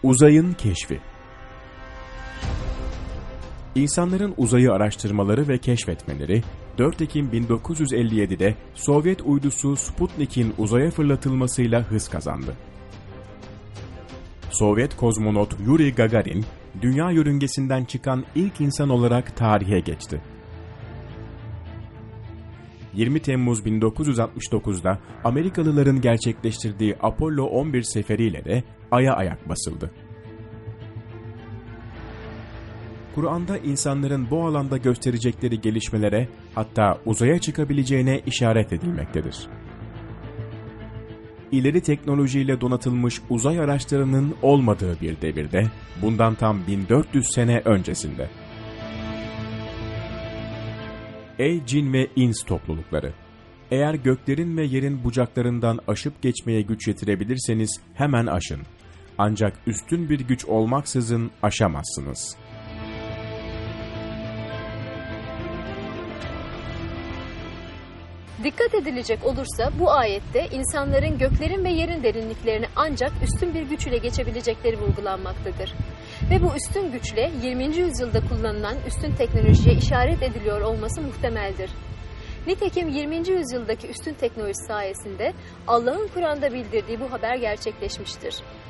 Uzayın keşfi. İnsanların uzayı araştırmaları ve keşfetmeleri 4 Ekim 1957'de Sovyet uydusu Sputnik'in uzaya fırlatılmasıyla hız kazandı. Sovyet kozmonot Yuri Gagarin, dünya yörüngesinden çıkan ilk insan olarak tarihe geçti. 20 Temmuz 1969'da Amerikalıların gerçekleştirdiği Apollo 11 seferiyle de Ay'a ayak basıldı. Kur'an'da insanların bu alanda gösterecekleri gelişmelere, hatta uzaya çıkabileceğine işaret edilmektedir. İleri teknolojiyle donatılmış uzay araçlarının olmadığı bir devirde, bundan tam 1400 sene öncesinde. Ey cin ve ins toplulukları! Eğer göklerin ve yerin bucaklarından aşıp geçmeye güç yetirebilirseniz hemen aşın. Ancak üstün bir güç olmaksızın aşamazsınız. Dikkat edilecek olursa bu ayette insanların göklerin ve yerin derinliklerini ancak üstün bir güç ile geçebilecekleri vurgulanmaktadır. Ve bu üstün güçle 20. yüzyılda kullanılan üstün teknolojiye işaret ediliyor olması muhtemeldir. Nitekim 20. yüzyıldaki üstün teknoloji sayesinde Allah'ın Kur'an'da bildirdiği bu haber gerçekleşmiştir.